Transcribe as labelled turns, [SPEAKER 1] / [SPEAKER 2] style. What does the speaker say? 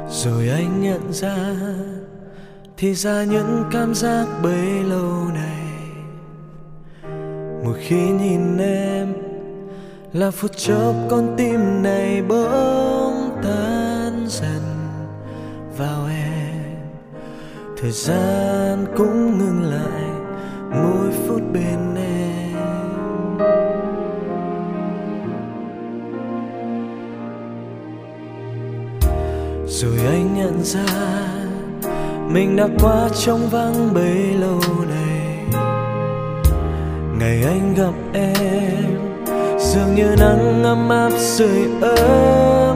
[SPEAKER 1] Rồi anh nhận ra thì ra những cảm giác bấy lâu này, một khi nhìn em là phút chốc con tim này bỗng tan dần vào em. Thời gian cũng ngừng lại mỗi phút bên em. Rồi anh nhận ra mình đã quá trống vắng bấy lâu này. Ngày anh gặp em dường như nắng ấm áp sưởi ấm